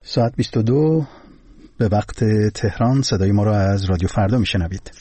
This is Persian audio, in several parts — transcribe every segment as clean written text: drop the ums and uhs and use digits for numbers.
ساعت 22 به وقت تهران. صدای ما را از رادیو فردا میشنوید.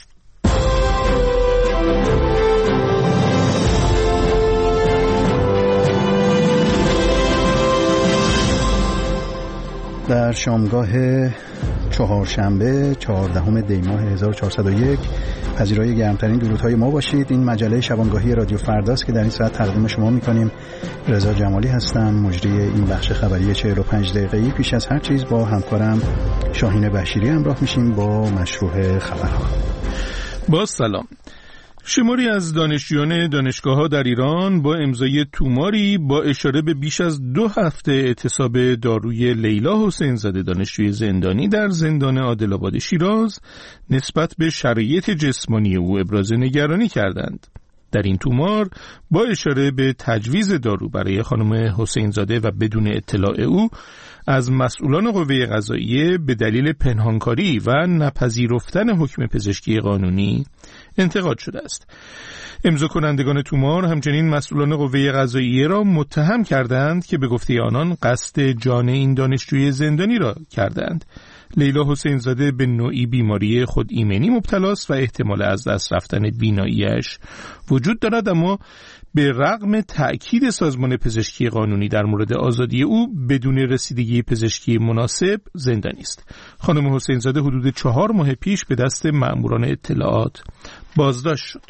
در شامگاه چهارشنبه 14 دی ماه 1401 پذیرای گرمترین درودهای ما باشید. این مجله شبانگاهی رادیو فرداست که در این ساعت تقدیم شما میکنیم. رضا جمالی هستم، مجری این بخش خبری 45 دقیقه‌ای. پیش از هر چیز با همکارم شاهین بشیری همراه میشیم با مشروع خبرها. با سلام. شماری از دانشجویان دانشگاه‌ها در ایران با امضای توماری با اشاره به بیش از 2 هفته اعتصاب داروی لیلا حسین زاده دانشجوی زندانی در زندان عادل‌آباد شیراز نسبت به شرایط جسمانی او ابراز نگرانی کردند. در این تومار با اشاره به تجویز دارو برای خانم حسین زاده و بدون اطلاع او از مسئولان قوه قضاییه به دلیل پنهانکاری و نپذیرفتن حکم پزشکی قانونی انتقاد شده است. امضا کنندگان تومار همچنین مسئولان قوه قضاییه را متهم کردند که به گفته آنان قصد جان این دانشجوی زندانی را کردند. لیلا حسین زاده به نوعی بیماری خود ایمنی مبتلاست و احتمال از دست رفتن بیناییش وجود دارد، اما به رغم تأکید سازمان پزشکی قانونی در مورد آزادی او بدون رسیدگی پزشکی مناسب زندانی است. خانم حسین زاده حدود 4 ماه پیش به دست مأموران اطلاعات بازداشت شد.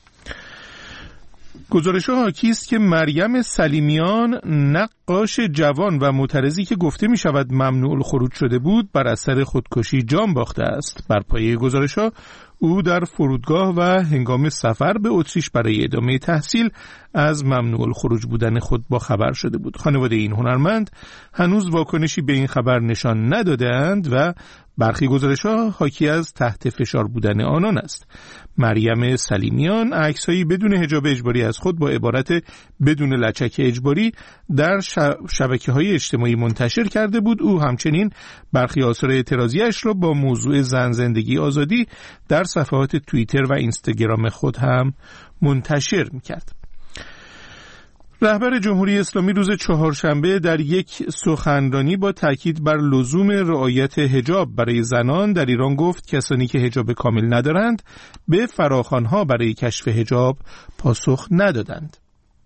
گزارش‌ها حاکی است که مریم سلیمیان، نقاش جوان و معترضی که گفته می شود ممنوع الخروج شده بود، بر اثر خودکشی جان باخته است. بر پایه گزارش‌ها او در فرودگاه و هنگام سفر به اتریش برای ادامه تحصیل از ممنوع الخروج بودن خود با خبر شده بود. خانواده این هنرمند هنوز واکنشی به این خبر نشان ندادند و برخی گزارش‌ها حاکی از تحت فشار بودن آنان است. مریم سلیمیان عکس‌هایی بدون حجاب اجباری از خود با عبارت بدون لچک اجباری در شبکه‌های اجتماعی منتشر کرده بود. او همچنین برخی آثار اعتراضی‌اش را با موضوع زن زندگی آزادی در صفحات توییتر و اینستاگرام خود هم منتشر می‌کرد. رهبر جمهوری اسلامی روز چهارشنبه در یک سخنرانی با تاکید بر لزوم رعایت حجاب برای زنان در ایران گفت کسانی که حجاب کامل ندارند به فراخوان‌ها برای کشف حجاب پاسخ ندادند.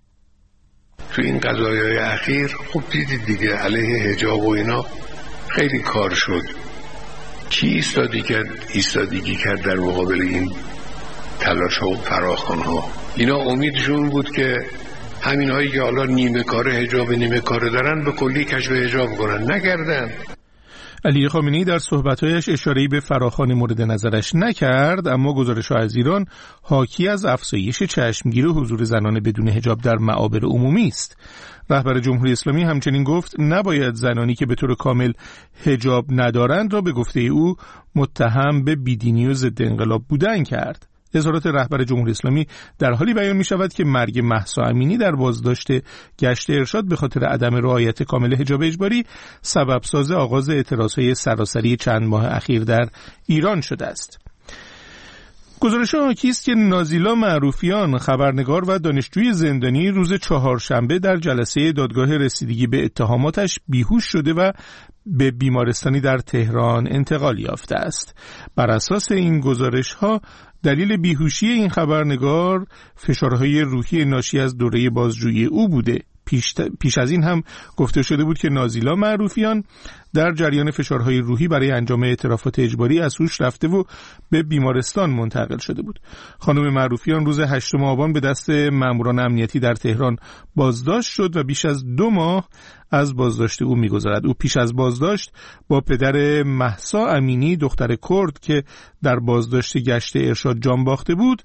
تو این قضایای اخیر خوب دیدید دیگه، علیه حجاب و اینا خیلی کار شد. کی ایستادگی کرد در مقابل این تلاش و فراخوان‌ها؟ اینا امیدشون بود که همین هایی که حالا نیمه کار حجاب نیمه کار دارن به کلی کشف حجاب کنن، نکردن. علی خامنه‌ای در صحبت‌هایش اشاره‌ای به فراخوان مورد نظرش نکرد، اما گزارش‌ها از ایران حاکی از افزایش چشمگیر حضور زنان بدون حجاب در معابر عمومی است. رهبر جمهوری اسلامی همچنین گفت نباید زنانی که به طور کامل حجاب ندارند را به گفته او متهم به بیدینی و ضد انقلاب بودن کرد. اظهارات رهبر جمهوری اسلامی در حالی بیان می شود که مرگ مهسا امینی در بازداشت گشت ارشاد به خاطر عدم رعایت کامل حجاب اجباری سبب ساز آغاز اعتراضهای سراسری چند ماه اخیر در ایران شده است. گزارش‌ها حاکی است که نازیلا معروفیان، خبرنگار و دانشجوی زندانی، روز چهارشنبه در جلسه دادگاه رسیدگی به اتهاماتش بیهوش شده و به بیمارستانی در تهران انتقال یافته است. بر اساس این گزارش‌ها دلیل بیهوشی این خبرنگار فشارهای روحی ناشی از دوره بازجویی او بوده. پیش از این هم گفته شده بود که نازیلا معروفیان در جریان فشارهای روحی برای انجام اعترافات اجباری از هوش رفته و به بیمارستان منتقل شده بود. خانم معروفیان روز 8 آبان به دست ماموران امنیتی در تهران بازداشت شد و بیش از 2 ماه از بازداشت او می‌گذرد. او پیش از بازداشت با پدر مهسا امینی، دختر کرد که در بازداشت گشت ارشاد جان باخته بود،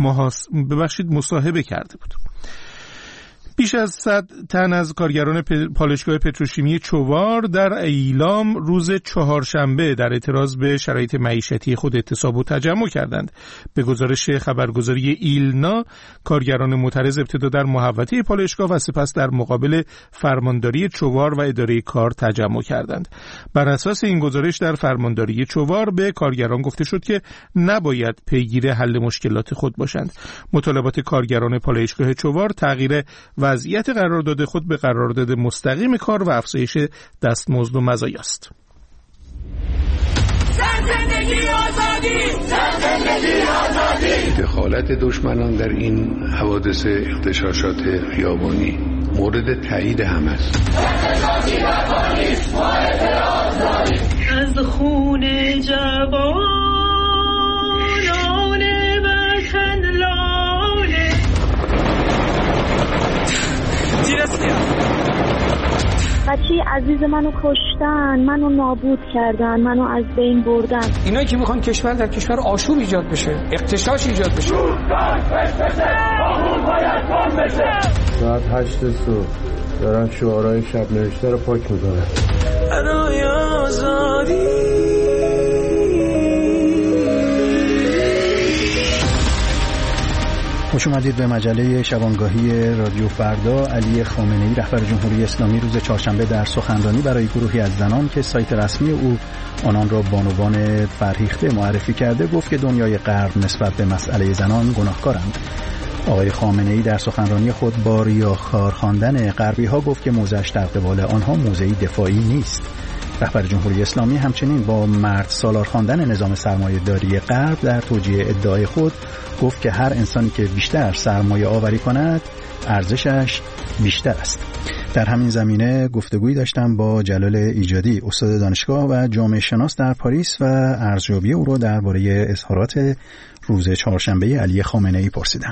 مصاحبه کرده بود. بیش از 100 تن از کارگران پالایشگاه پتروشیمی چوار در ایلام روز چهارشنبه در اعتراض به شرایط معیشتی خود اعتصاب و تجمع کردند. به گزارش خبرگزاری ایلنا، کارگران معترض ابتدا در محوطه پالایشگاه و سپس در مقابل فرمانداری چوار و اداره کار تجمع کردند. بر اساس این گزارش در فرمانداری چوار به کارگران گفته شد که نباید پیگیر حل مشکلات خود باشند. مطالبات کارگران پالایشگاه چوار تغییر وضعیت قرارداد خود به قرارداد مستقیم کار و افزایش دستمزد و مزایاست. دخالت دشمنان در این حوادث اغتشاشات خیابانی مورد تایید همه است. از خون جوانان وطن لاله بچه عزیز منو کشتن، منو نابود کردن، منو از بین بردن. اینا که میخوان کشور در کشور آشوب ایجاد بشه، اغتشاش ایجاد بشه. ساعت 8 صبح دارن شعارهای شب نوشته رو پاک میکنن. برای آزادی خوش اومدید به مجله شبانگاهی رادیو فردا. علی خامنه‌ای رهبر جمهوری اسلامی روز چهارشنبه در سخنرانی برای گروهی از زنان که سایت رسمی او آنان را بانوان فرهیخته معرفی کرده گفت که دنیای غرب نسبت به مسئله زنان گناهکارند. آقای خامنه‌ای در سخنرانی خود با ریاکار خواندن غربی‌ها گفت که موضعش در قبال آنها موضعی دفاعی نیست. رهبر جمهوری اسلامی همچنین با مرد سالار خواندن نظام سرمایه‌داری غرب در توجیه ادعای خود گفت که هر انسانی که بیشتر سرمایه آوری کند ارزشش بیشتر است. در همین زمینه گفتگویی داشتم با جلال ایجادی، استاد دانشگاه و جامعه شناس در پاریس و ارزیابی او را درباره اظهارات روز چهارشنبه علی خامنه‌ای پرسیدم.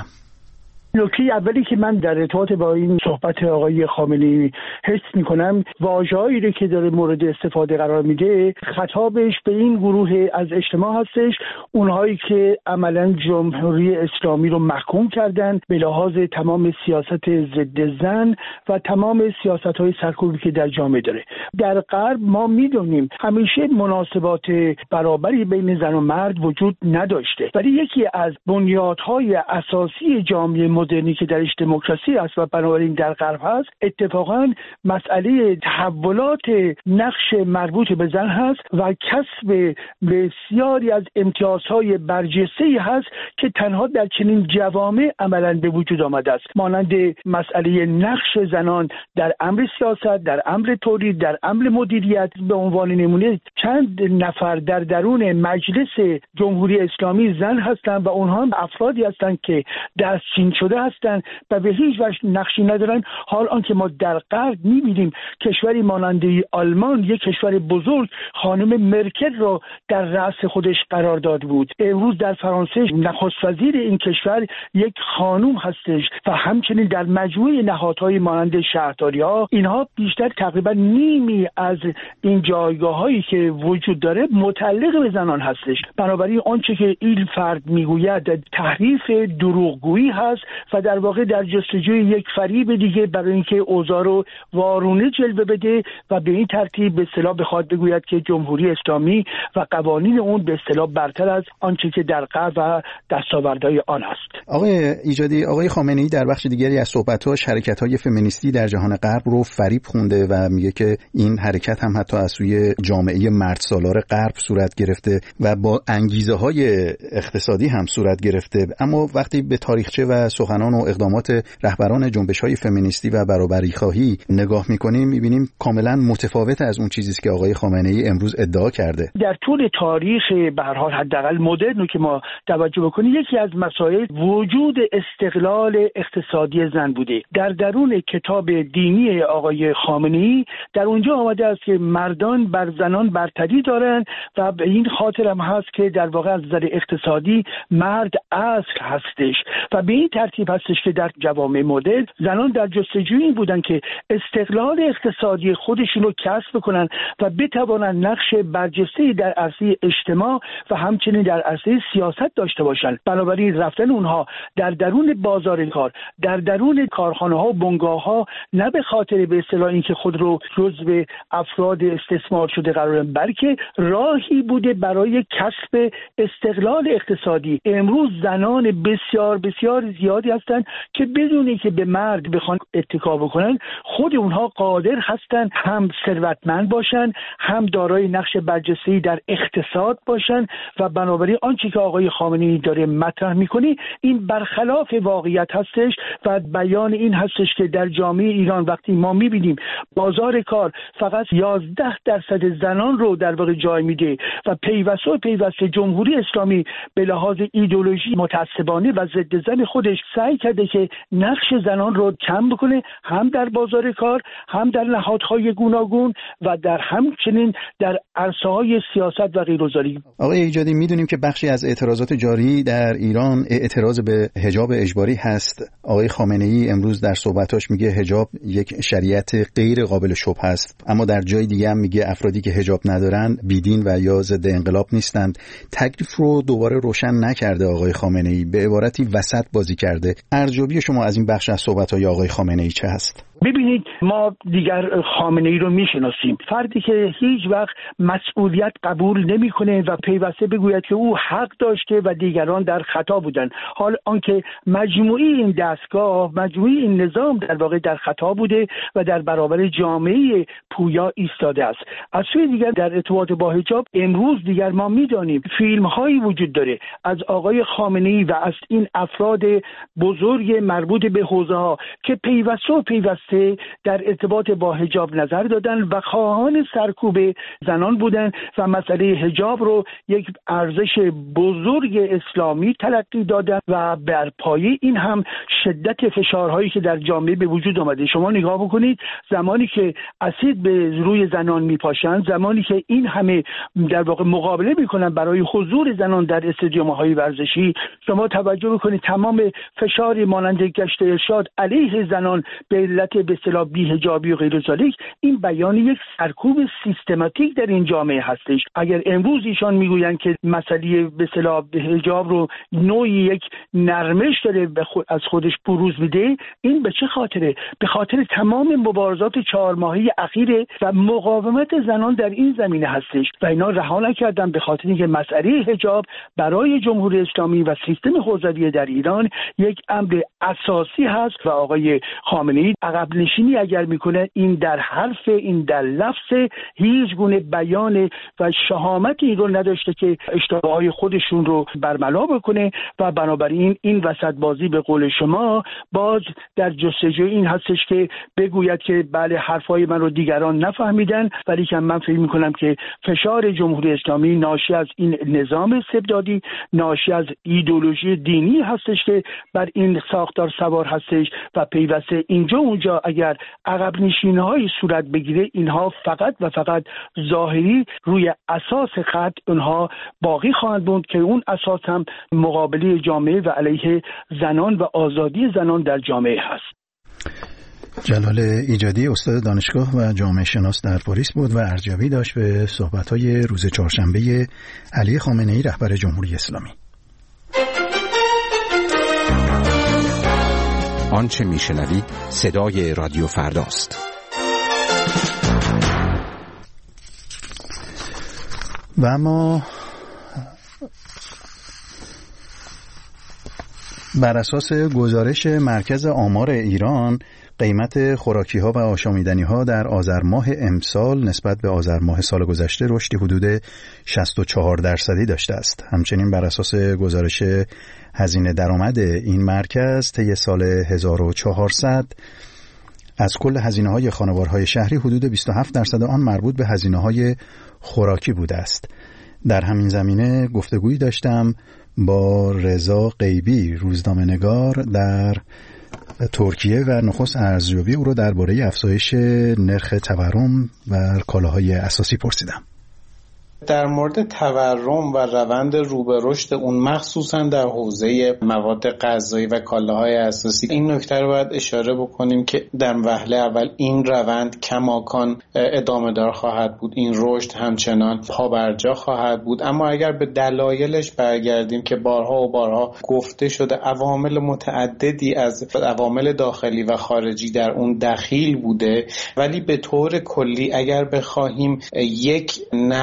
نکته اولی که من در ارتباط با این صحبت آقای خامنه‌ای حس می‌کنم واژه‌هایی که داره مورد استفاده قرار میده خطابش به این گروه از اجتماع هستش، اونهایی که عملاً جمهوری اسلامی رو محکوم کردن به لحاظ تمام سیاست ضد زن و تمام سیاست‌های سرکوبی که در جامعه داره. در غرب ما می‌دونیم همیشه مناسبات برابری بین زن و مرد وجود نداشته، ولی یکی از بنیادهای اساسی جامعه مدرنی که درش دموکراسی است و بنابراین در غرب هست، اتفاقا مسئله تحولات نقش مربوط به زن هست و کسب بسیاری از امتیازهای برجسته‌ای هست که تنها در چنین جوامع عملاً به وجود آمده است، مانند مسئله نقش زنان در امر سیاست، در امر تولید، در امر مدیریت. به عنوان نمونه چند نفر در درون مجلس جمهوری اسلامی زن هستند و اونها هم افرادی هستند که دستچین شده هستند و به هیچ وجه نقشی ندارن. حال آنکه ما در غرب می‌بینیم کشوری مانند آلمان، یک کشور بزرگ، خانم مرکل را در رأس خودش قرار داد بود. امروز در فرانسه نخست وزیر این کشور یک خانم هستش و همچنین در مجموعه نهادهای مانند شهرداری‌ها، اینها بیشتر تقریبا نیمی از این جایگاه‌هایی که وجود داره متعلق به زنان هستش. بنابراین آنچه که این فرد میگوید تحریف دروغگویی هست و در واقع در جستجوی یک فریب دیگه برای اینکه اوضاع رو وارونه جلوه بده و به این ترتیب به اصطلاح بخواد بگوید که جمهوری اسلامی و قوانین اون به اصطلاح برتر از آنچه که در غرب و دستاوردهای آن است. آقای ایجادی، آقای خامنه‌ای در بخش دیگری از صحبت‌هاش حرکت‌های فمینیستی در جهان غرب رو فریب خونده و میگه که این حرکت هم حتی از سوی جامعه مرد سالار غرب صورت گرفته و با انگیزه‌های اقتصادی هم صورت گرفته. اما وقتی به تاریخچه و سخنان و اقدامات رهبران جنبش‌های فمینیستی و برابری‌خواهی نگاه می‌کنیم، می‌بینیم کاملاً متفاوت از اون چیزی است که آقای خامنه‌ای امروز ادعا کرده. در طول تاریخ به هر حال حداقل مدرن که ما توجه بکنیم، یکی از مسائل وجود استقلال اقتصادی زن بوده. در درون کتاب دینی آقای خامنه‌ای در اونجا آمده است که مردان بر زنان برتری دارند و به این خاطر هم هست که در واقع از نظر اقتصادی مرد اصل هستش و به این ترتیب هستش که در جوامع مدرن زنان در جستجوی این بودن که استقلال اقتصادی خودشون رو کسب کنن و بتوانن نقش برجسته‌ای در عرصه اجتماع و همچنین در عرصه سیاست داشته باشن. بنابراین رفتن اونها در درون بازار کار، در درون کارخانه‌ها و بنگاه‌ها، نه به خاطر به اصطلاح اینکه خود رو جزو افراد استثمار شده قرار دادن، بلکه راهی بوده برای کسب استقلال اقتصادی. امروز زنان بسیار بسیار زیاد افرادی هستند که بدون که به مرد بخوان اتکا بکنن خود اونها قادر هستند هم ثروتمند باشن، هم دارای نقش برجسته‌ای در اقتصاد باشن و بنابراین آنچه که آقای خامنه‌ای داره مطرح میکنه این برخلاف واقعیت هستش و بیان این هستش که در جامعه ایران وقتی ما میبینیم بازار کار فقط 11% زنان رو در واقع جای میده و پیوسته جمهوری اسلامی به لحاظ ایدئولوژی متعصبانه و ضد زن خودش سعی کرده که نقش زنان رو کم بکنه، هم در بازار کار، هم در نهادهای گوناگون و در همچنین در عرصه‌های سیاست و غیرگذاری. آقای ایجادی، میدونیم که بخشی از اعتراضات جاری در ایران اعتراض به حجاب اجباری هست. آقای خامنه‌ای امروز در صحبتاش میگه حجاب یک شریعت غیر قابل شبهه است، اما در جای دیگه هم میگه افرادی که حجاب ندارن بیدین و یا ضد انقلاب نیستند. تکلیف رو دوباره روشن نکرده آقای خامنه‌ای، به عبارتی وسط بازی کرده. ارزیابی شما از این بخش از صحبت‌های آقای خامنه‌ای چه هست؟ ببینید، ما دیگر خامنه‌ای رو میشناسیم، فردی که هیچ وقت مسئولیت قبول نمیکنه و پیوسته بگوید که او حق داشته و دیگران در خطا بودن، حال آنکه مجموعی این دستگاه، مجموعی این نظام در واقع در خطا بوده و در برابر جامعه پویا ایستاده است. از سوی دیگر در ارتباط با حجاب امروز دیگر ما میدانیم فیلم هایی وجود داره از آقای خامنه‌ای و از این افراد بزرگ مربوط به حوزه ها که پیوسته در ارتباط با حجاب نظر دادن و خواهان سرکوب زنان بودن و مسئله حجاب رو یک ارزش بزرگ اسلامی تلقی دادن و بر پایه این هم شدت فشارهایی که در جامعه به وجود آمده. شما نگاه بکنید، زمانی که اسید به روی زنان میپاشن، زمانی که این همه در واقع مقابله میکنن برای حضور زنان در استادیوم‌های ورزشی، شما توجه بکنید تمام فشاری مانند گشت ارشاد علیه زنان به علت به اصطلاح بی‌حجابی و غیر ذالک، این بیان یک سرکوب سیستماتیک در این جامعه هستش. اگر امروز ایشان میگویند که مسئله به اصطلاح حجاب رو نوعی یک نرمش داره از خودش بروز میده، این به چه خاطره؟ به خاطر تمام مبارزات 4 ماهه اخیره و مقاومت زنان در این زمینه هستش و اینا رها نکردن، به خاطر اینکه مسئله حجاب برای جمهوری اسلامی و سیستم حوزوی در ایران یک امر اساسی هست و آقای خامنه‌ای عقب نشینی اگر میکنه این در حرف، این در لفظ، هیچ گونه بیان و شهامتی رو نداشته که اشتباهات خودشون رو برملا بکنه و بنابراین این وسط بازی به قول شما باز در جستجوی این هستش که بگوید که بله حرفای من رو دیگران نفهمیدن، ولی که من فکر میکنم که فشار جمهوری اسلامی ناشی از این نظام استبدادی، ناشی از ایدئولوژی دینی هستش که بر این ساختار سوار هستش و پیوسته اینجا اونجا اگر عقب نشینی‌های صورت بگیره اینها فقط و فقط ظاهری روی اساس خط اونها باقی خواهند بود که اون اساس هم مقابله جامعه و علیه زنان و آزادی زنان در جامعه هست. جلال ایجادی استاد دانشگاه و جامعه شناس در پاریس بود و ارزیابی داشت به صحبت‌های روز چهارشنبه علی خامنه‌ای رهبر جمهوری اسلامی. آنچه میشنوید صدای رادیو فرداست. و اما بر اساس گزارش مرکز آمار ایران، قیمت خوراکی‌ها و آشامیدنی‌ها در آذر ماه امسال نسبت به آذر ماه سال گذشته رشدی حدود 64% داشته است. همچنین بر اساس گزارش هزینه درآمد این مرکز طی سال 1400 از کل هزینه‌های خانوارهای شهری حدود 27% آن مربوط به هزینه‌های خوراکی بوده است. در همین زمینه گفتگویی داشتم با رضا غیبی، روزنامه‌نگار در ترکیه و نخست ارزیابی او را درباره افزایش نرخ تورم و کالاهای اساسی پرسیدم. در مورد تورم و روند رو به رشد اون مخصوصا در حوزه مواد غذایی و کالاهای اساسی، این نکته رو باید اشاره بکنیم که در وهله اول این روند کماکان ادامه دار خواهد بود، این رشد همچنان پابرجا خواهد بود. اما اگر به دلایلش برگردیم که بارها و بارها گفته شده عوامل متعددی از عوامل داخلی و خارجی در اون دخیل بوده، ولی به طور کلی اگر بخواهیم یک نقش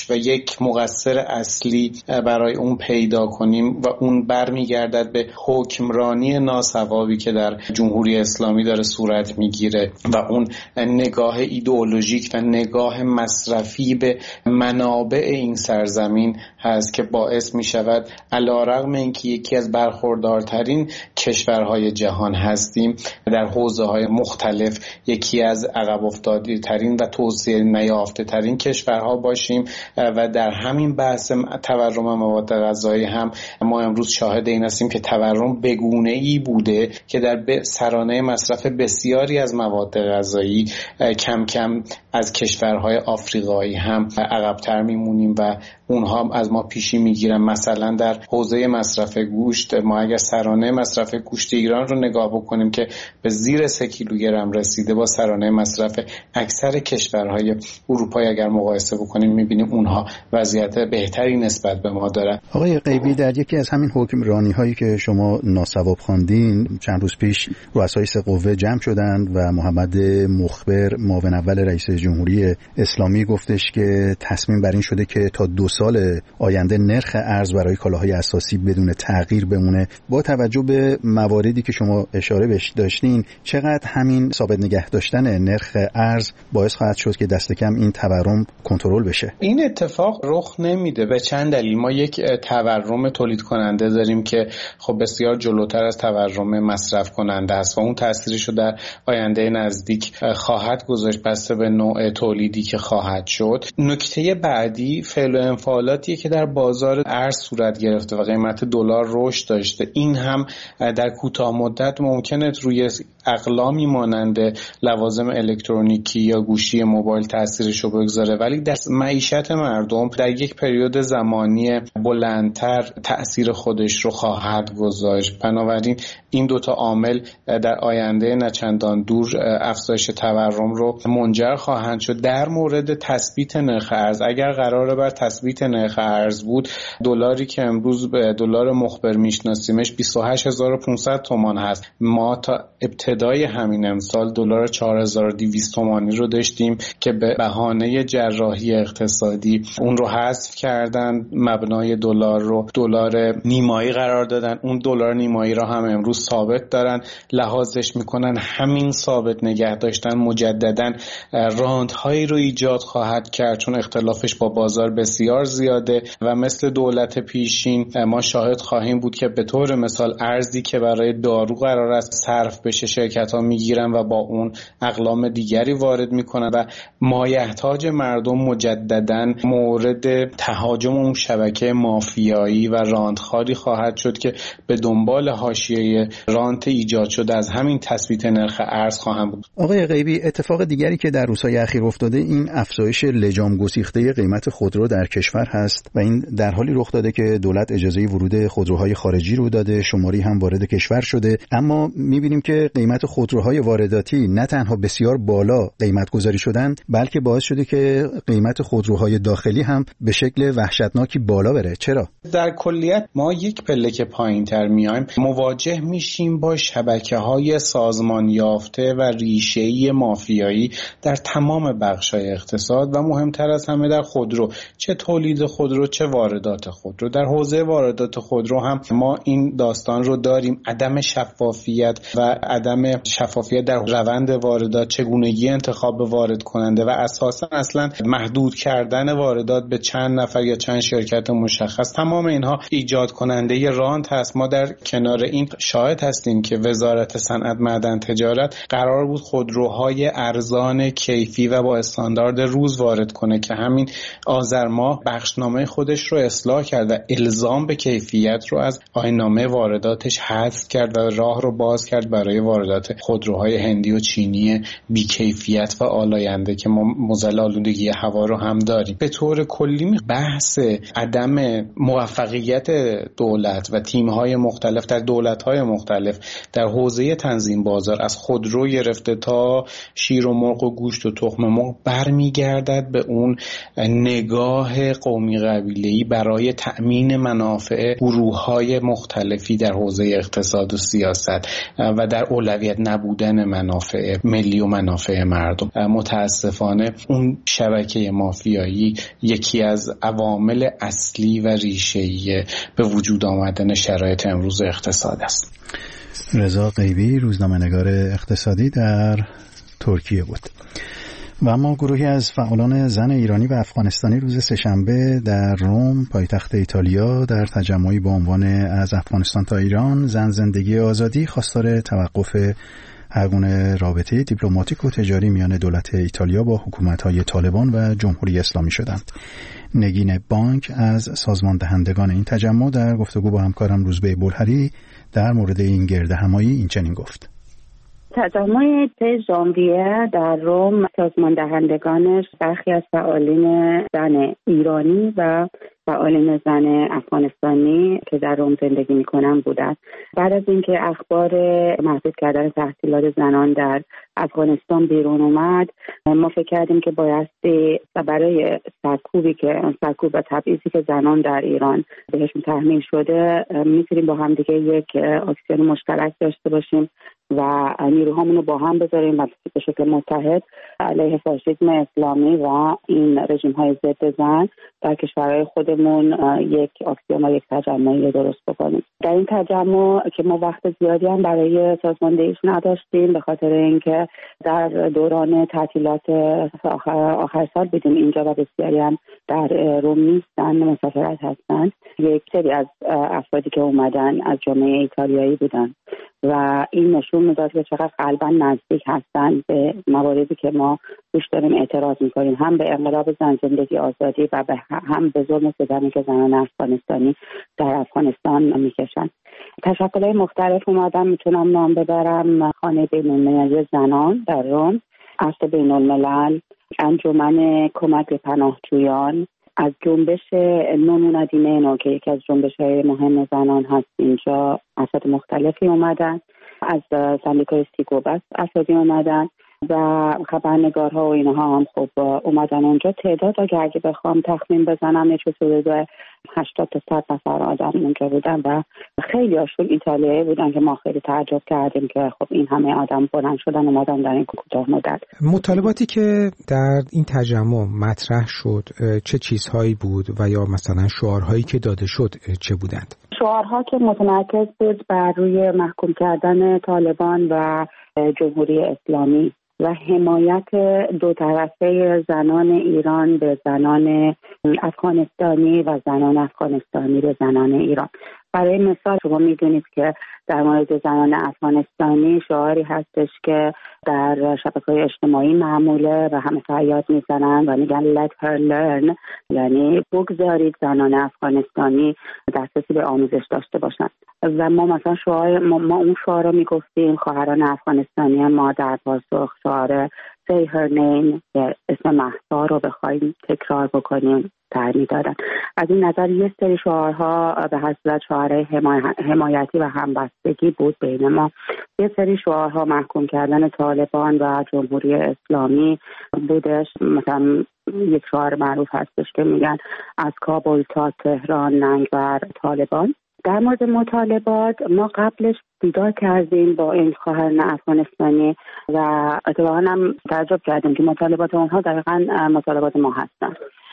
بخش و یک مقصر اصلی برای اون پیدا کنیم و اون برمیگردد به حکمرانی ناصوابی که در جمهوری اسلامی داره صورت میگیره و اون نگاه ایدئولوژیک و نگاه مصرفی به منابع این سرزمین هست که باعث میشود علیرغم اینکه یکی از برخوردارترین کشورهای جهان هستیم، در حوزه‌های مختلف یکی از عقب افتاده ترین و توسعه نیافته ترین کشورها باشیم و در همین بحث تورم مواد غذایی هم ما امروز شاهد این هستیم که تورم بگونه‌ای بوده که در سرانه مصرف بسیاری از مواد غذایی کم کم از کشورهای آفریقایی هم عقب‌تر میمونیم و اونها از ما پیشی میگیرن. مثلا در حوزه مصرف گوشت، ما اگر سرانه مصرف گوشت ایران رو نگاه بکنیم که به زیر 3 کیلوگرم رسیده، با سرانه مصرف اکثر کشورهای اروپایی اگر مقایسه بکنیم میبینیم اونها وضعیت بهتری نسبت به ما دارن. آقای غیبی، در یکی از همین حکمرانی هایی که شما ناصواب خواندین، چند روز پیش رؤسای 3 قوه جمع شدند و محمد مخبر معاون اول رئیس جمهوری اسلامی گفتش که تصمیم بر این شده که تا 2 سال آینده نرخ ارز برای کالاهای اساسی بدون تغییر بمونه. با توجه به مواردی که شما اشاره بهش داشتین، چقدر همین ثابت نگه داشتن نرخ ارز باعث خواهد شد که دست کم این تورم کنترل بشه؟ این اتفاق رخ نمیده به چند دلیل. ما یک تورم تولید کننده داریم که خب بسیار جلوتر از تورم مصرف کننده است و اون تاثیرش رو در آینده نزدیک خواهد گذاشت بسته به نوع تولیدی که خواهد شد. نکته بعدی فعل و انفعالاتیه که در بازار ارز صورت گرفته و قیمت دلار رشد داشته. این هم در کوتاه مدت ممکنه روی اقلامی مانند لوازم الکترونیکی یا گوشی موبایل تاثیرش رو بگذاره، ولی در معیشت مردم در یک پریود زمانی بلندتر تأثیر خودش رو خواهد گذاشت. بنابراین این 2 عامل در آینده نچندان دور افزایش تورم رو منجر خواهند شد. در مورد تثبیت نرخ ارز، اگر قراره بر تثبیت نرخ ارز بود، دلاری که امروز به دلار مخبر میشناسیمش 28500 تومان هست. ما تا ابتدای همین امسال دلار 4200 تومانی رو داشتیم که به بهانه جراحی اقتصادی اون رو حذف کردن، مبنای دلار رو دلار نیمایی قرار دادن. اون دلار نیمایی را هم امروز ثابت دارن لحاظش میکنن. همین ثابت نگه داشتن مجددا راندهایی رو ایجاد خواهد کرد، چون اختلافش با بازار بسیار زیاده و مثل دولت پیشین ما شاهد خواهیم بود که به طور مثال ارزی که برای دارو قرار است صرف بشه شرکت‌ها میگیرن و با اون اقلام دیگری وارد میکنن و مایحتاج مردم مجددا مورد تهاجم اون شبکه مافیایی و راندخواری خواهد شد که به دنبال حاشیه رانت ایجاد شده از همین تثبیت نرخ ارز خواهند بود. آقای غیبی، اتفاق دیگری که در روزهای اخیر افتاده این افزایش لجام گسیخته قیمت خودرو در کشور هست و این در حالی رخ داده که دولت اجازه ورود خودروهای خارجی رو داده، شماری هم وارد کشور شده، اما می‌بینیم که قیمت خودروهای وارداتی نه تنها بسیار بالا قیمت گذاری شدن، بلکه باعث شده که قیمت خودروهای داخلی هم به شکل وحشتناکی بالا بره. چرا؟ در کلیت ما یک پله که پایین‌تر میایم مواجه میشیم با شبکه‌های سازمان یافته و ریشه‌ای مافیایی در تمام بخش‌های اقتصاد و مهمتر از همه در خودرو، چه تولید خودرو چه واردات خودرو. در حوزه واردات خودرو هم ما این داستان رو داریم، عدم شفافیت و عدم شفافیت در روند واردات، چگونگی انتخاب وارد کننده و اساساً اصلا محدود کردن واردات به چند نفر یا چند شرکت مشخص. تمام اینها ایجاد کننده رانت هست. ما در کنار این شاهد هستیم که وزارت صنعت معدن تجارت قرار بود خودروهای ارزان کیفی و با استاندارد روز وارد کنه که همین آذر ماه بخشنامه خودش رو اصلاح کرد و الزام به کیفیت رو از آیین‌نامه وارداتش حذف کرد و راه رو باز کرد برای واردات خودروهای هندی و چینی بی‌کیفیت و آلاینده که ما معضل آلودگی هوا رو هم داریم. به طور کلی بحث عدم موفقیت دولت و تیم‌های مختلف در دولت‌های مختلف در حوزه تنظیم بازار از خودرو گرفته تا شیر و مرغ و گوشت و تخم مرغ برمیگردد به اون نگاه قومی قبیله‌ای برای تأمین منافع گروه‌های مختلفی در حوزه اقتصاد و سیاست و در اولویت نبودن منافع ملی و منافع مردم. متاسفانه اون شبکه مافیایی یکی از عوامل اصلی و ریشه‌ای به وجود آمدن شرایط امروز اقتصاد است. رضا غیبی، روزنامه‌نگار اقتصادی در ترکیه بود. و اما گروهی از فعالان زن ایرانی و افغانستانی روز سه‌شنبه در روم پایتخت ایتالیا در تجمعی با عنوان از افغانستان تا ایران زن زندگی آزادی خواستار توقف هرگونه رابطه دیپلماتیک و تجاری میان دولت ایتالیا با حکومت‌های طالبان و جمهوری اسلامی شدند. نگین بانک از سازمان دهندگان این تجمع در گفتگو با همکارم روزبه بلهری در مورد این گردهمایی این چنین گفت: تجمع 3 ژانویه در روم سازمان دهندگانش برخی از فعالین زن ایرانی و فعالین زن افغانستانی که در روم زندگی می‌کنند بودند. بعد از اینکه اخبار محدود کردن تحصیلات زنان در افغانستان بیرون اومد، ما فکر کردیم که بایستی برای سرکوب و تبعیضی که زنان در ایران بهشون تحمیل شده میتونیم با هم دیگه یک اکسیون مشترک داشته باشیم و نیروهامون رو با هم بذاریم و به شکل متحد علیه فاشیسم اسلامی و این رژیم‌های ضد زن در کشورهای خودمون یک اکسیون و یک تجمعی درست بکنیم. در این تجمع که ما وقت زیادی هم برای سازماندهیش نداشتیم به خاطر اینکه در دوران تعطیلات آخر سال بودیم اینجا و بسیاری هم در روم نیستن، مسافرت هستن. یک سری از افرادی که اومدن از جامعه ایتالیایی بودن و این نشون میداد که چقدر قلبا نزدیک هستن به مواردی که ما روش داریم اعتراض میکنیم، هم به انقلاب زن زندگی آزادی و هم به ظلم و ستمی که زنان افغانستانی در افغانستان میکشن. تشکل‌های مختلف اومدن، میتونم نام ببرم: خانه بین‌المللی زنان در روم، عصر بین‌الملل، انجمن کمک به پناهجویان، از جنبش نون دیمینو که یکی از جنبش‌های مهم زنان هست اینجا افراد مختلفی اومدن، از سندیکای سیگوبس افرادی اومدن و خبرنگارها و اینها هم خب اومدن اونجا. تعداد اگه بخوام تخمین بزنم یه حدود 80 تا 100 نفر آدم اونجا بودن و خیلی هاشون ایتالیایی بودن که ما خیلی تعجب کردیم که خب این همه آدم بلند شدن اومدن در این کوتاه مدت. مطالباتی که در این تجمع مطرح شد چه چیزهایی بود و یا مثلا شعارهایی که داده شد چه بودند؟ شعارها که متمرکز بود بر روی محکوم کردن طالبان و جمهوری اسلامی و حمایت دو طرفه زنان ایران به زنان افغانستانی و زنان افغانستانی به زنان ایران. برای مثال شما میدونید که در مورد زنان افغانستانی شعاری هستش که در شبکه‌های اجتماعی معموله و همه فریاد میزنن و میگن let her learn، یعنی بگذارید زنان افغانستانی دسترسی به آموزش داشته باشند. و ما مثلا ما اون شعار رو میگفتیم، خواهران افغانستانی ما در پاسخ شعار say her name که اسم مهسا رو بخوایم تکرار بکنیم تعریف دادن. از این نظر یه سری شعارها به حسب شعارهای حمایتی و همبستگی بود بین ما. یه سری شعارها محکوم کردن طالبان و جمهوری اسلامی بودش. مثلا یک شعار معروف هستش که میگن از کابل تا تهران ننگ بر طالبان. در مورد مطالبات ما قبلش دیدار کردیم با این خواهران افغانستانی و اتفاقا هم تعجب کردیم که مطالبات اونها دقیقاً مطالبات ما هستن.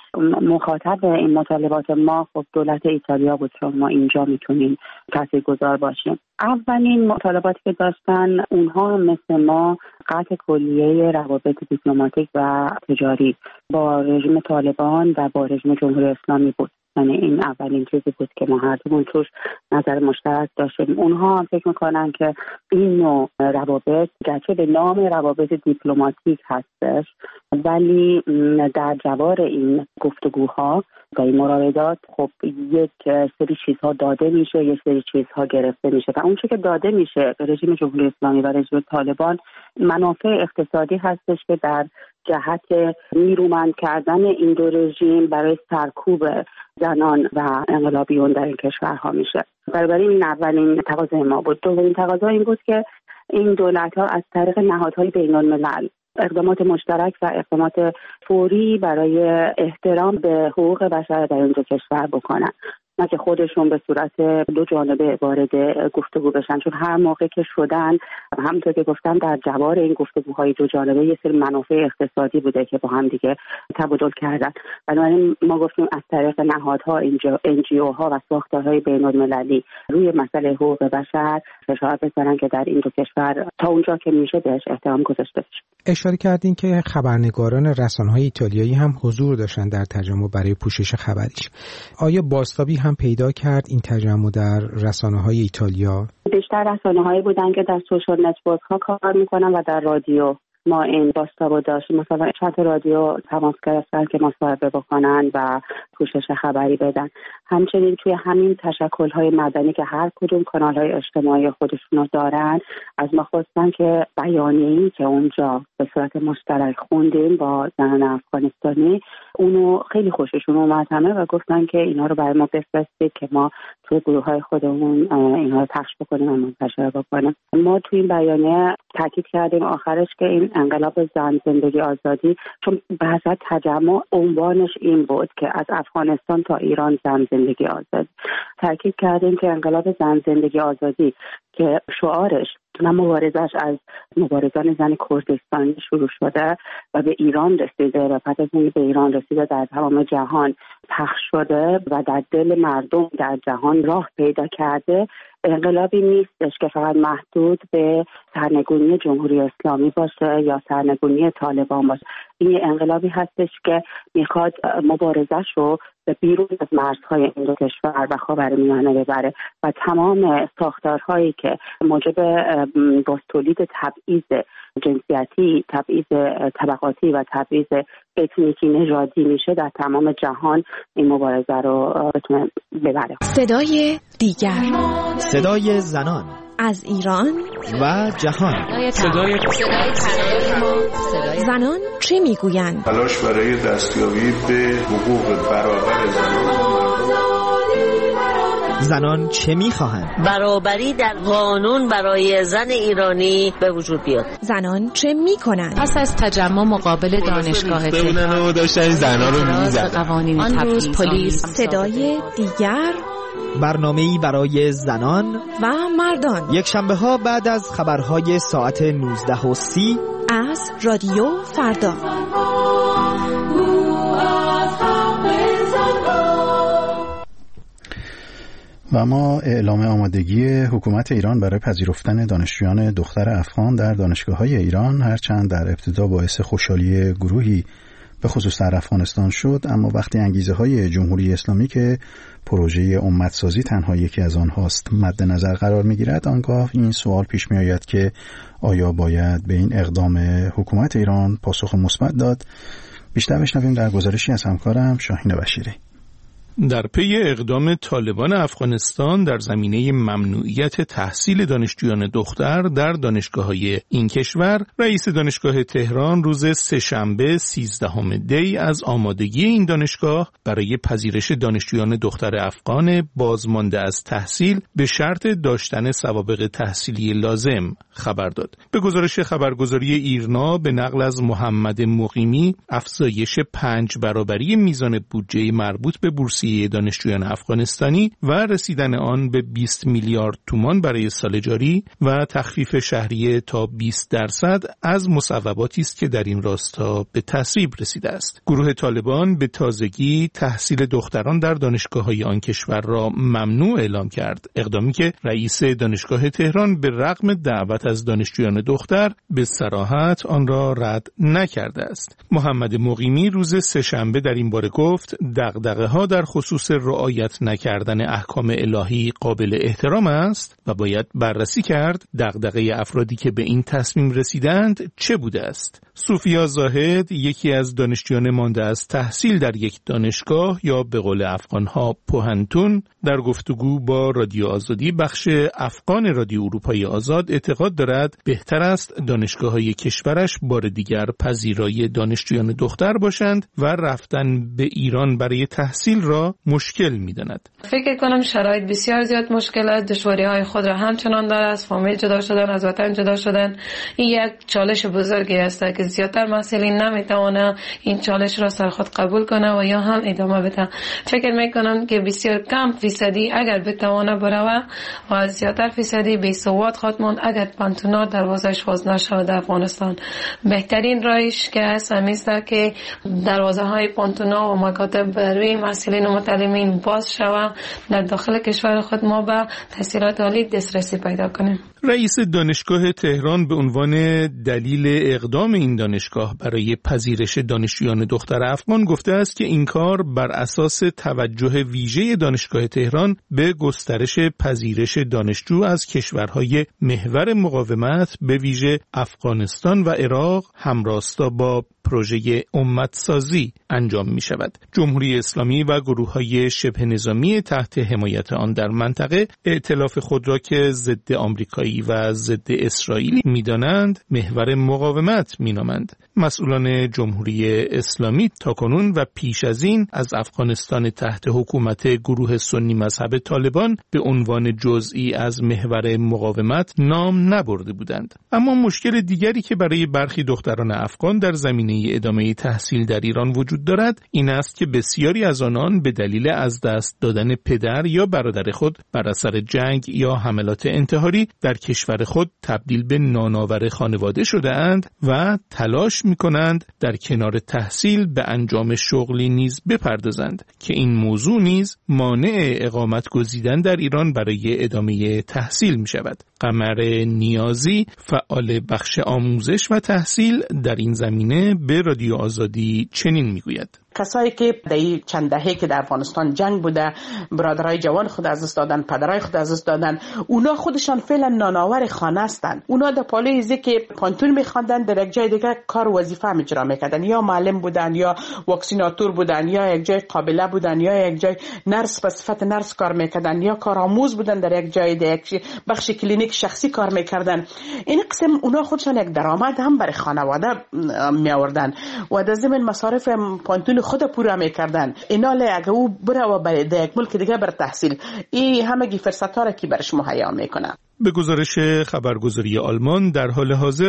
مخاطب این مطالبات ما خب دولت ایتالیا بود، چون ما اینجا میتونیم تاثیرگذار باشیم. اولین مطالباتی که داشتن اونها مثل ما قطع کلیه روابط دیپلماتیک و تجاری با رژیم طالبان و با رژیم جمهوری اسلامی بود. یعنی این اولین چیزی بود که ما هر دومون توش نظر مشترک داشتیم. اونها هم فکر میکنن که این نوع روابط گرچه به نام روابط دیپلماتیک هستش ولی در جوار این گفتگوها و این مراودات خب یک سری چیزها داده میشه، یک سری چیزها گرفته میشه و اون چیزی که داده میشه به رژیم جمهوری اسلامی و رژیم طالبان منافع اقتصادی هستش که در جهت نیرومند کردن این دو رژیم برای سرکوب زنان و انقلابیون در این کشورها میشه. بنابراین این اولین تقاضای ما بود. دومین تقاضا این بود که این دولت‌ها از طریق نهادهای بین‌الملل اقدامات مشترک و اقدامات فوری برای احترام به حقوق بشر در این دو کشور بکنن. نه که خودشون به صورت دو جانبه وارد گفتگو بشن، چون هر موقع که شدن همونطور که گفتم در جوار این گفتگوهای دو جانبه یه سری منافع اقتصادی بوده که با هم دیگه تبادل کردن. بنابراین ما گفتیم از طریق نهادها، NGO ها و ساختارهای بین‌المللی روی مسئله حقوق بشر فشار بزنن که در این دو کشور تا اونجا که میشه بهش احترام گذاشته بشه. اشاره کردین که خبرنگاران رسانه‌های ایتالیایی هم حضور داشتن در تجمع برای پوشش خبریش. آیا بازتابی هم پیدا کرد این تجمع در رسانه‌های ایتالیا؟ بیشتر رسانه‌هایی بودن که در سوشال نتورک‌ها کار می‌کنن و در رادیو ما این بازتابو داشتیم. مثلا چند رادیو تماس گرفتن که مصاحبه بکنن و پوشش خبری بدن. همچنین توی همین تشکل‌های مدنی که هر کدوم کانال‌های اجتماعی خودشونو دارن، از ما خواستن که بیانیه‌ای که اونجا به صورت مشترک خوندیم با زنان افغانستانی، اونو خیلی خوششون اومد همه و گفتن که اینا رو برای ما بفرستید که ما توی گروه‌های خودمون اینا رو پخش بکنیم و منتشر بکنیم. ما توی این بیانیه تاکید کردیم آخرش که این انقلاب زن زندگی آزادی، چون بحث تجمع عنوانش این بود که از افغانستان تا ایران زن زندگی آزادی، تاکید کردیم که انقلاب زن زندگی آزادی که شعارش و مبارزش از مبارزان زن کردستانی شروع شده و به ایران رسیده و پس از اینکه به ایران رسیده در تمام جهان پخش شده و در دل مردم در جهان راه پیدا کرده، انقلابی نیستش که فقط محدود به سرنگونی جمهوری اسلامی باشه یا سرنگونی طالبان باشه. این انقلابی هستش که میخواد مبارزش رو به بیرون از مرزهای این دو کشور و خاورمیانه ببره و تمام ساختارهایی که موجب باز تولید تبعیض جنسیتی، تبعیض طبقاتی و تبعیض اتنیکی نژادی میشه در تمام جهان این مبارزه رو بتونه ببره. صدای دیگر، صدای زنان از ایران و جهان، صدای زنان چه میگویند؟ تلاش برای دستیابی به حقوق برابر زنان چه میخواهند؟ برابری در قانون برای زن ایرانی به وجود بیاد. زنان چه میکنند؟ پس از تجمع مقابل دانشگاه تهران داشتن زنان رو میزدن. آن روز پلیس. صدای دیگر، برنامه‌ای برای زنان و مردان، یک شنبه ها بعد از خبرهای ساعت 19:30 از رادیو فردا. و ما اعلام آمادگی حکومت ایران برای پذیرفتن دانشجویان دختر افغان در دانشگاه‌های ایران، هرچند در ابتدا باعث خوشحالی گروهی به خصوص در افغانستان شد، اما وقتی انگیزه‌های جمهوری اسلامی که پروژه امت‌سازی تنها یکی از آنهاست مد نظر قرار می‌گیرد، آنگاه این سوال پیش می‌آید که آیا باید به این اقدام حکومت ایران پاسخ مثبت داد؟ بیشتر بشنویم در گزارشی از همکارم شاهین بشیری. در پی اقدام طالبان افغانستان در زمینه ممنوعیت تحصیل دانشجویان دختر در دانشگاه‌های این کشور، رئیس دانشگاه تهران روز سه‌شنبه 13 دی از آمادگی این دانشگاه برای پذیرش دانشجویان دختر افغان بازمانده از تحصیل به شرط داشتن سوابق تحصیلی لازم خبر داد. به گزارش خبرگزاری ایرنا به نقل از محمد مقیمی، افزایش 5 برابری میزان بودجه مربوط به بورس دانشجویان افغانستانی و رسیدن آن به 20 میلیارد تومان برای سال جاری و تخفیف شهریه تا 20% از مصوباتی است که در این راستا به تصویب رسیده است. گروه طالبان به تازگی تحصیل دختران در دانشگاه‌های آن کشور را ممنوع اعلام کرد، اقدامی که رئیس دانشگاه تهران به رغم دعوت از دانشجویان دختر به صراحت آن را رد نکرده است. محمد مقیمی روز سه‌شنبه در این باره گفت دغدغه‌ها در خصوص رعایت نکردن احکام الهی قابل احترام است و باید بررسی کرد دغدغه افرادی که به این تصمیم رسیدند چه بوده است. صوفیا زاهد، یکی از دانشجویان مانده از تحصیل در یک دانشگاه یا به قول افغانها پوهنتون، در گفتگو با رادیو آزادی بخش افغان رادیو اروپای آزاد اعتقاد دارد بهتر است دانشگاه‌های کشورش بار دیگر پذیرای دانشجویان دختر باشند و رفتن به ایران برای تحصیل را مشکل می‌داند. فکر کنم شرایط بسیار زیاد مشکل، دشواری‌های خود را همچنان داره. از فامیل جدا شدن، از وطن جدا شدن، این یک چالش بزرگی است که که زیادتر محصلین نمیتونه این چالش را سر خود قبول کنه و یا هم ادامه بده. فکر میکنم که بسیار کم فیصدی اگر بتونه بروه و زیادتر فیصدی بی‌سواد خواهد ماند اگر پانتونا دروازه‌اش باز نشود در افغانستان. بهترین راهش که هست همیست که دروازه‌های پانتونا و مکاتب برای محصلین و متعلمین باز شود در داخل کشور خود ما به تحصیلات عالی دسترسی پیدا کنیم. رئیس دانشگاه تهران به عنوان دلیل اقدام این دانشگاه برای پذیرش دانشجویان دختر افغان گفته است که این کار بر اساس توجه ویژه دانشگاه تهران به گسترش پذیرش دانشجو از کشورهای محور مقاومت به ویژه افغانستان و عراق همراستا با پروژه امتسازی انجام می شود. جمهوری اسلامی و گروه‌های شبه نظامی تحت حمایت آن در منطقه ائتلاف خود را که ضد آمریکایی و ضد اسرائیلی می‌دانند محور مقاومت می‌نامند. مسئولان جمهوری اسلامی تاکنون و پیش از این از افغانستان تحت حکومت گروه سنی مذهب طالبان به عنوان جزئی از محور مقاومت نام نبرده بودند. اما مشکل دیگری که برای برخی دختران افغان در زمینه ادامه تحصیل در ایران وجود دارد این است که بسیاری از آنان به دلیل از دست دادن پدر یا برادر خود بر اثر جنگ یا حملات انتحاری در کشور خود تبدیل به نانآور خانواده شده اند و تلاش می‌کنند در کنار تحصیل به انجام شغلی نیز بپردازند که این موضوع نیز مانع اقامت گزیدن در ایران برای ادامه تحصیل می‌شود. قمر نیازی فعال بخش آموزش و تحصیل در این زمینه به رادیو آزادی چنین میگوید: کسایی که در چند دهه که در افغانستان جنگ بوده، برادرای جوان خود از دست دادن، پدرای خود از دست دادن، اونا خودشان فعلا نانآور خانه هستند. اونا در پالوی ایزی که پانتون می‌خواندن در یک جای دیگه کار وظیفه اجرا می‌کردن، یا معلم بودن یا واکسیناتور بودن یا یک جای قابله بودن یا یک جای نرس به صفت نرس کار می‌کردن یا کارآموز بودن در یک جای دیگه بخش کلینیک شخصی کار می‌کردن. این قسم اونا خودشان یک درآمد هم برای خانواده می‌آوردن و در ضمن مصارف پانتون خود پورا میکردن. اینا اگه او بره و به یک ملک دیگه بر تحصیل، این همگی فرصت‌ها را که برش مهیا میکنه. به گزارش خبرگزاری آلمان در حال حاضر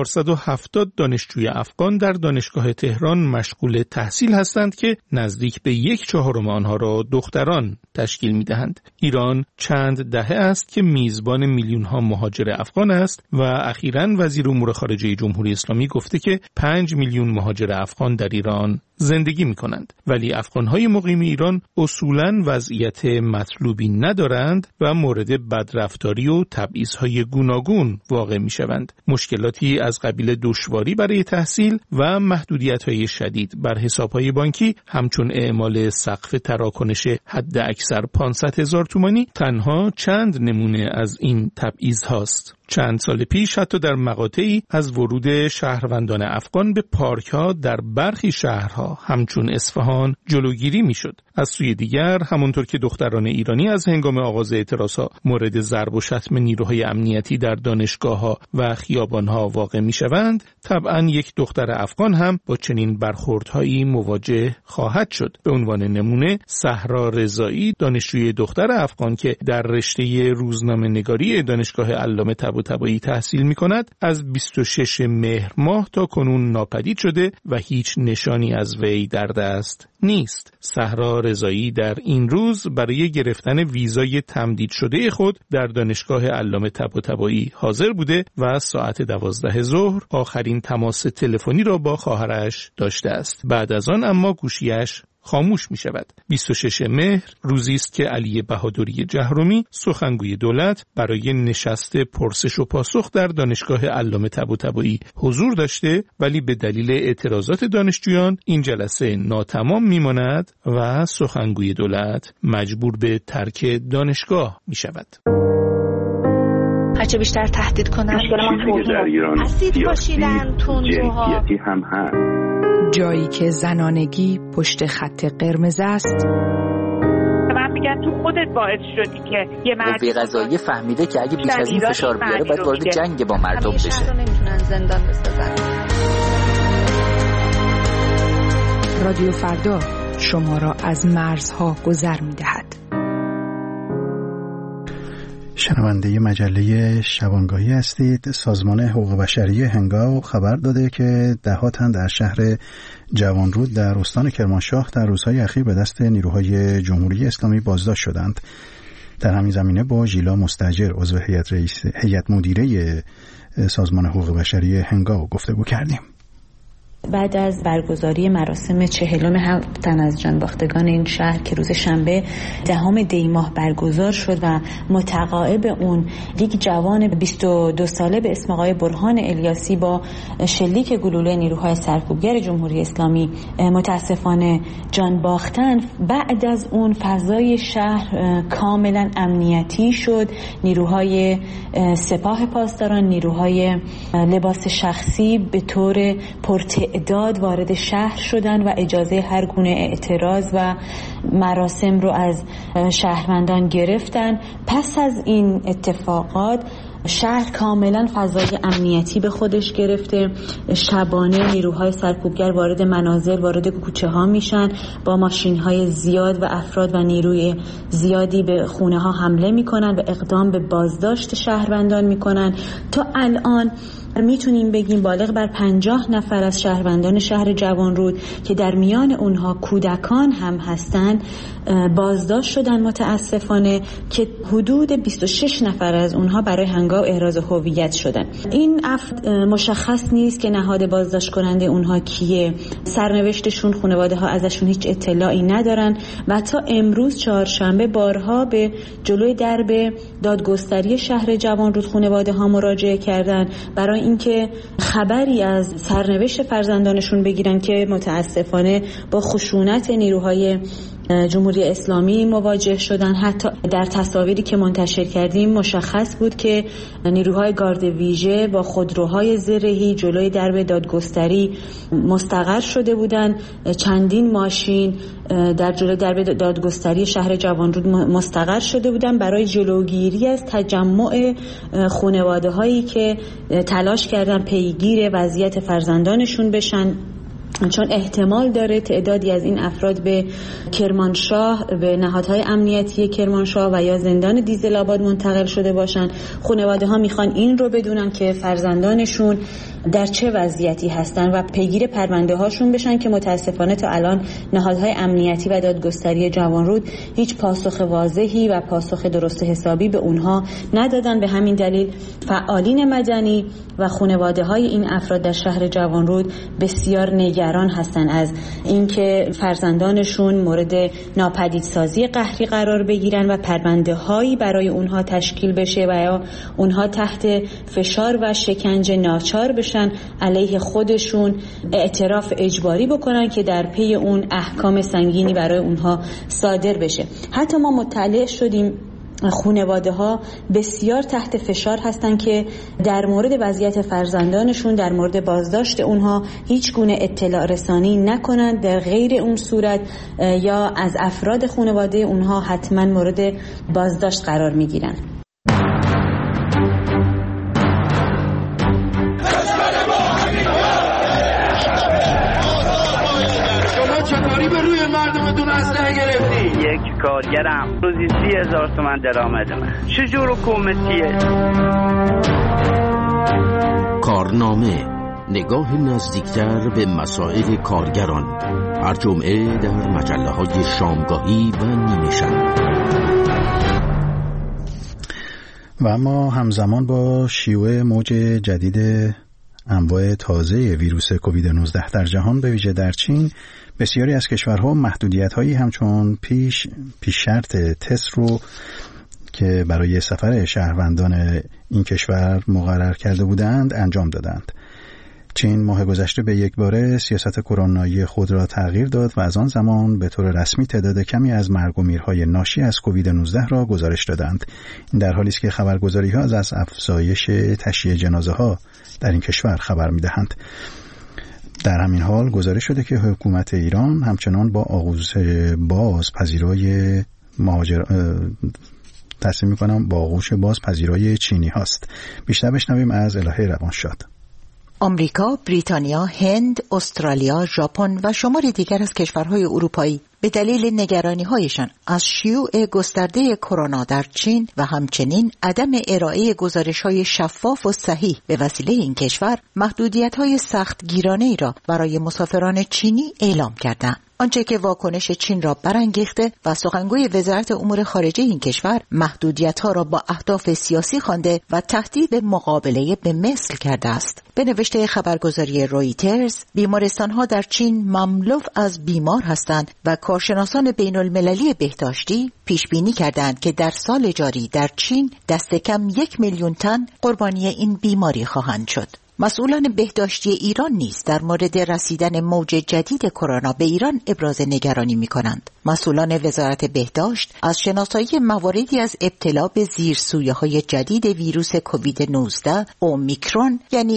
470 دانشجوی افغان در دانشگاه تهران مشغول تحصیل هستند که نزدیک به 1/4 آنها را دختران تشکیل می‌دهند. ایران چند دهه است که میزبان میلیون‌ها مهاجر افغان است و اخیراً وزیر امور خارجه جمهوری اسلامی گفته که 5 میلیون مهاجر افغان در ایران زندگی می‌کنند، ولی افغان‌های مقیم ایران اصولاً وضعیت مطلوبی ندارند و مورد بدرفتاری و تبعیض‌های گوناگون واقع می‌شوند. مشکلاتی از قبیل دشواری برای تحصیل و محدودیت‌های شدید بر حساب‌های بانکی همچون اعمال سقف تراکنش حد اکثر 500,000 تومانی تنها چند نمونه از این تبعیض‌هاست. چند سال پیش حتی در مقاطعی از ورود شهروندان افغان به پارک‌ها در برخی شهرها همچون اصفهان جلوگیری می‌شد. از سوی دیگر همونطور که دختران ایرانی از هنگام آغاز اعتراضها مورد ضرب و شتم نیروهای امنیتی در دانشگاه‌ها و خیابان‌ها واقع می‌شوند، طبعاً یک دختر افغان هم با چنین برخوردهایی مواجه خواهد شد. به عنوان نمونه صحرا رضایی، دانشجوی دختر افغان که در رشته روزنامه‌نگاری دانشگاه علامه طباطبایی تحصیل می‌کند، از 26 مهر ماه تا کنون ناپدید شده و هیچ نشانی از وی در دست نیست. صحرا رضایی در این روز برای گرفتن ویزای تمدید شده خود در دانشگاه علامه طباطبایی حاضر بوده و ساعت 12 ظهر آخرین تماس تلفنی را با خواهرش داشته است. بعد از آن اما گوشیش خاموش می شود. 26 مهر روزی است که علی بهادری جهرمی سخنگوی دولت برای نشست پرسش و پاسخ در دانشگاه علامه طباطبایی حضور داشته، ولی به دلیل اعتراضات دانشجویان این جلسه ناتمام می ماند و سخنگوی دولت مجبور به ترک دانشگاه می شود. هرچه بیشتر تهدید کنند اسید پاشیدن، تندروها هم هست. جایی که زنانگی پشت خط قرمز است. من میگم تو خودت باعث شدی که یه مرد قوه قضاییه فهمیده که اگه بیش از این فشار بیاره باید وارد جنگ با مردم بشه. شهر رو نمیتونن زندان بسازن. رادیو فردا شما را از مرزها گذر میدهد. شنونده مجله شبانگاهی هستید. سازمان حقوق بشری هنگاو خبر داده که ده‌ها تن در شهر جوانرود در استان کرمانشاه در روزهای اخیر به دست نیروهای جمهوری اسلامی بازداشت شدند. در همین زمینه با ژیلا مستاجر عضو هیئت مدیره سازمان حقوق بشری هنگاو گفتگو کردیم. بعد از برگزاری مراسم 40 تن از جان باختگان این شهر که روز شنبه 10 دی ماه برگزار شد و متقاعب اون یک جوان 22 ساله به اسم آقای برهان الیاسی با شلیک گلوله نیروهای سرکوبگر جمهوری اسلامی متاسفانه جان باختن، بعد از اون فضای شهر کاملا امنیتی شد. نیروهای سپاه پاسداران، نیروهای لباس شخصی به طور پرتعداد وارد شهر شدن و اجازه هر گونه اعتراض و مراسم رو از شهروندان گرفتن. پس از این اتفاقات شهر کاملا فضای امنیتی به خودش گرفته. شبانه نیروهای سرکوبگر وارد منازل، وارد کوچه ها میشن، با ماشین های زیاد و افراد و نیروی زیادی به خونه ها حمله میکنن و اقدام به بازداشت شهروندان میکنن. تا الان میتونیم بگیم بالغ بر 50 نفر از شهروندان شهر جوانرود که در میان اونها کودکان هم هستند بازداشت شدن متاسفانه، که حدود 26 نفر از اونها برای هنگام احراز هویت شدن. این افراد مشخص نیست که نهاد بازداشت کننده اونها کیه، سرنوشتشون، خانواده ها ازشون هیچ اطلاعی ندارن و تا امروز چهارشنبه بارها به جلوی درب دادگستری شهر جوانرود خانواده ها مراجعه کردن برای اینکه خبری از سرنوشت فرزندانشون بگیرن که متاسفانه با خشونت نیروهای جمهوری اسلامی مواجه شدن. حتی در تصاویری که منتشر کردیم مشخص بود که نیروهای گارد ویژه با خودروهای زرهی جلوی درب دادگستری مستقر شده بودند. چندین ماشین در جلوی درب دادگستری شهر جوانرود مستقر شده بودند برای جلوگیری از تجمع خانواده هایی که تلاش کردن پیگیر وضعیت فرزندانشون بشن، چون احتمال داره تعدادی از این افراد به کرمانشاه، به نهادهای امنیتی کرمانشاه و یا زندان دیزل‌آباد منتقل شده باشن. خانواده ها میخوان این رو بدونن که فرزندانشون در چه وضعیتی هستن و پیگیر پرونده هاشون بشن، که متاسفانه تا الان نهادهای امنیتی و دادگستری جوانرود هیچ پاسخ واضحی و پاسخ درست حسابی به اونها ندادن. به همین دلیل فعالین مدنی و خانواده های این افراد در شهر جوانرود بسیار نگران هستن از اینکه فرزندانشون مورد ناپدیدسازی قهری قرار بگیرن و پرونده هایی برای اونها تشکیل بشه و یا اونها تحت فشار و شکنجه ناچار بشن علیه خودشون اعتراف اجباری بکنن که در پی اون احکام سنگینی برای اونها صادر بشه. حتی ما مطلع شدیم خانواده ها بسیار تحت فشار هستن که در مورد وضعیت فرزندانشون، در مورد بازداشت اونها هیچ گونه اطلاع رسانی نکنند. در غیر اون صورت یا از افراد خانواده اونها حتما مورد بازداشت قرار میگیرن. یک کارگرم روزی 30,000 تومان درآمد من. چجور حکومتیه؟ کارنامه، نگاه نزدیکتر به مسائل کارگران، هر جمعه در مجله‌های شامگاهی و نیمه شب. و اما همزمان با شیوع موج جدید انواع تازه ویروس کووید 19 در جهان، به ویژه در چین، بسیاری از کشورها محدودیت‌هایی همچون پیش شرط تست رو که برای سفر شهروندان این کشور مقرر کرده بودند انجام دادند. چین ماه گذشته به یک باره سیاست کرونایی خود را تغییر داد و از آن زمان به طور رسمی تعداد کمی از مرگ و میرهای ناشی از کووید 19 را گزارش دادند. این در حالی است که خبرگزاری‌ها از افزایش تشییع جنازه‌ها در این کشور خبر می‌دهند. در همین حال گزارش شده که حکومت ایران همچنان با آغوش باز پذیرای چینی هاست. بیشتر بشنویم از الهه روانشاد. آمریکا، بریتانیا، هند، استرالیا، ژاپن و شمار دیگر از کشورهای اروپایی به دلیل نگرانی‌هایشان از شیوع گسترده کرونا در چین و همچنین عدم ارائه گزارش‌های شفاف و صحیح به وسیله این کشور، محدودیت‌های سختگیرانه‌ای را برای مسافران چینی اعلام کردند. آنچه که واکنش چین را برانگیخته و سخنگوی وزارت امور خارجه این کشور محدودیت‌ها را با اهداف سیاسی خوانده و تهدید مقابله به مثل کرده است. به نوشته خبرگزاری رویترز، بیمارستان‌ها در چین مملو از بیمار هستند و کارشناسان بین‌المللی بهداشتی پیشبینی کردند که در سال جاری در چین دست کم 1 میلیون تن قربانی این بیماری خواهند شد. مسئولان بهداشتی ایران نیز در مورد رسیدن موج جدید کرونا به ایران ابراز نگرانی می‌کنند. مسئولان وزارت بهداشت از شناسایی مواردی از ابتلا به زیرسویه‌های جدید ویروس کووید 19 اومیکرون یعنی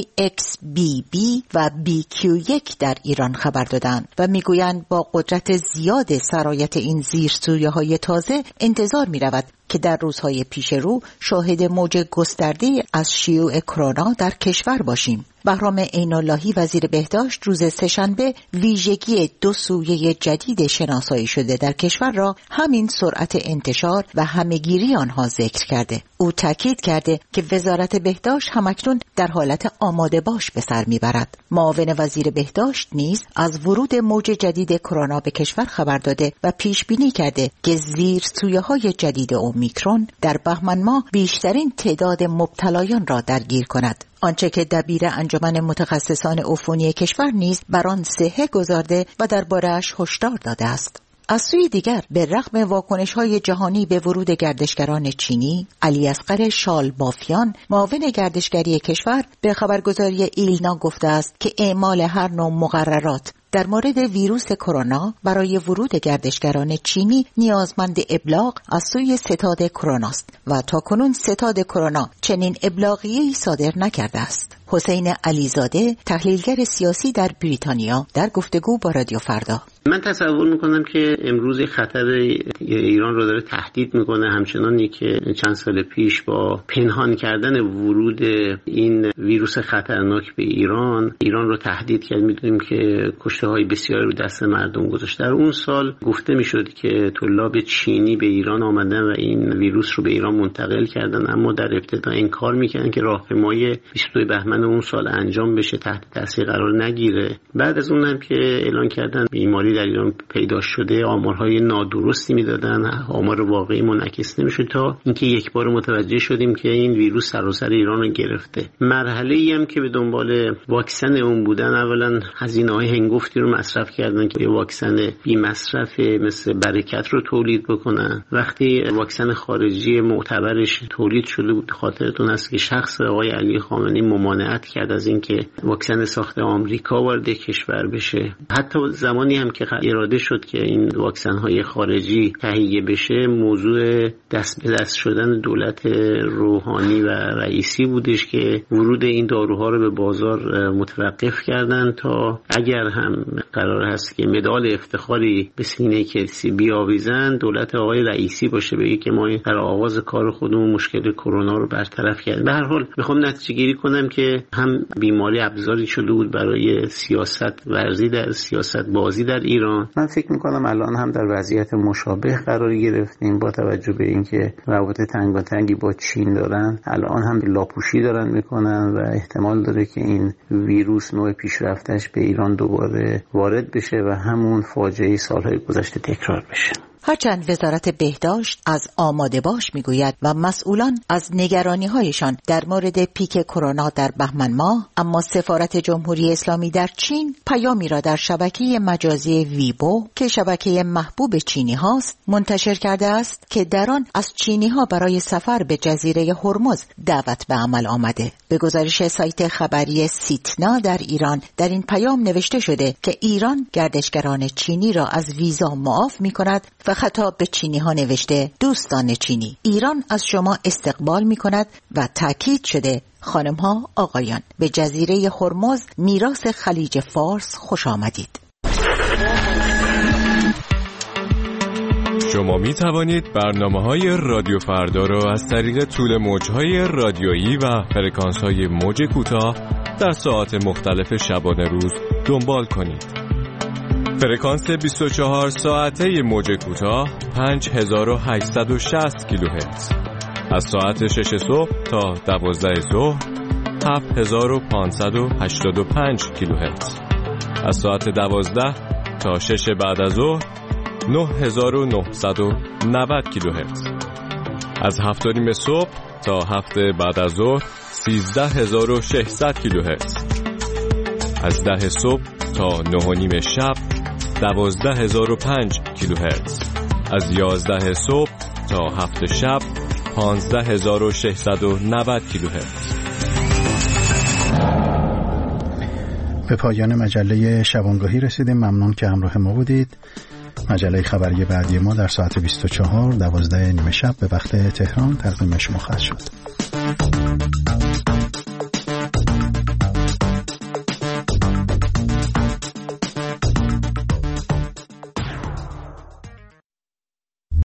XBB و BQ1 در ایران خبر دادند و میگویند با قدرت زیاد سرایت این زیرسویه‌های تازه انتظار می‌رود که در روزهای پیش رو شاهد موج گسترده از شیوع کرونا در کشور باشیم. بهرام عین‌اللهی وزیر بهداشت روز سه‌شنبه ویژگی 2 سویه جدید شناسایی شده در کشور را همین سرعت انتشار و همه‌گیری آنها ذکر کرده. او تاکید کرده که وزارت بهداشت همکنون در حالت آماده باش به سر میبرد. معاون وزیر بهداشت نیز از ورود موج جدید کرونا به کشور خبر داده و پیش بینی کرده که زیرسویه‌های جدید اومیکرون در بهمن ماه بیشترین تعداد مبتلایان را درگیر کند. آنچه که دبیر انجمن متخصصان عفونی کشور نیز بر آن صحه گذارده و درباره‌اش هشدار داده است. از سوی دیگر به رغم واکنش‌های جهانی به ورود گردشگران چینی، علی اصغر شالبافیان معاون گردشگری کشور به خبرگزاری ایلنا گفته است که اعمال هر نوع مقررات در مورد ویروس کرونا برای ورود گردشگران چینی نیازمند ابلاغ از سوی ستاد کرونا است و تاکنون ستاد کرونا چنین ابلاغیه‌ای صادر نکرده است. حسین علیزاده، تحلیلگر سیاسی در بریتانیا، در گفتگو با رادیو فردا: من تصور میکنم که امروز خطر ایران رو داره تهدید میکنه، همچنانی که چند سال پیش با پنهان کردن ورود این ویروس خطرناک به ایران رو تهدید کرد. میدونیم که کشته‌های بسیاری رو دست مردم گذاشت. در اون سال گفته میشد که طلاب چینی به ایران آمدن و این ویروس رو به ایران منتقل کردن، اما در ابتدا انکار میکردن که راهپیمایی 22 بهمن اون سال انجام بشه، تحت تاثیر قرار نگیره. بعد از اونم که اعلان کردن بیماری در ایران پیدا شده، آمارهای نادرستی میدادن، آمار واقعی منعکس نمیشد، تا اینکه یک بار متوجه شدیم که این ویروس سراسر ایران رو گرفته. مرحله‌ای هم که به دنبال واکسن اون بودن، اولا هزینه‌های هنگفتی رو مصرف کردن که یه واکسن بی مصرف مثل برکت رو تولید بکنن. وقتی واکسن خارجی معتبرش تولید شده بود، خاطرتون هست که شخص آقای علی خامنه‌ای ممانعت کرد از اینکه واکسن ساخت آمریکا وارد کشور بشه. حتی زمانی هم که اراده شد که این واکسن‌های خارجی تهیه بشه، موضوع دست به دست شدن دولت روحانی و رئیسی بودش که ورود این داروها رو به بازار متوقف کردن تا اگر هم قرار هست که مدال افتخاری به سینه کسی بیاویزن، دولت آقای رئیسی باشه، بگه که ما در آغاز کار خودمون مشکل کرونا رو برطرف کردیم. به هر حال میخوام نتیجه گیری کنم که هم بیماری ابزاری شده بود برای سیاست ورزی در سیاست بازی در ایران. من فکر میکنم الان هم در وضعیت مشابه قرار گرفتیم، با توجه به اینکه روابط تنگاتنگی با چین دارن، الان هم لاپوشی دارن میکنن و احتمال داره که این ویروس نوع پیشرفتش به ایران دوباره وارد بشه و همون فاجعه سالهای گذشته تکرار بشه. هرچند وزارت بهداشت از آماده باش میگوید و مسئولان از نگرانی‌هایشان در مورد پیک کرونا در بهمن ماه، اما سفارت جمهوری اسلامی در چین پیامی را در شبکه مجازی ویبو که شبکه محبوب چینی هاست منتشر کرده است که در آن از چینی‌ها برای سفر به جزیره هرمز دعوت به عمل آمده. به گزارش سایت خبری سیتنا در ایران، در این پیام نوشته شده که ایران گردشگران چینی را از ویزا معاف می‌کند و خطاب به چینی ها نوشته: دوستان چینی، ایران از شما استقبال می کند و تأکید شده خانم ها آقایان، به جزیره هرمز میراث خلیج فارس خوش آمدید. شما می توانید برنامه‌های رادیو فردا را از طریق طول موج‌های رادیویی و فرکانس‌های موج کوتاه در ساعات مختلف شبانه روز دنبال کنید. فرکانس 24 ساعته موج کوتاه 5860 کیلوهرتز. از ساعت 6 صبح تا 12 ظهر 7585 کیلوهرتز. از ساعت 12 تا 6 بعد از ظهر 9990 کیلوهرتز. از 7:30 صبح تا 7 بعد از ظهر 13600 کیلوهرتز. از 10 صبح تا 9:30 شب 12005 کیلوهرتز. از 11 صبح تا 7 شب 15690 کیلوهرتز. به پایان مجله شبانگاهی رسیدیم. ممنون که همراه ما بودید. مجله خبری بعدی ما در ساعت 24 12:30 شب به وقت تهران تقدیم شما خواهد شد.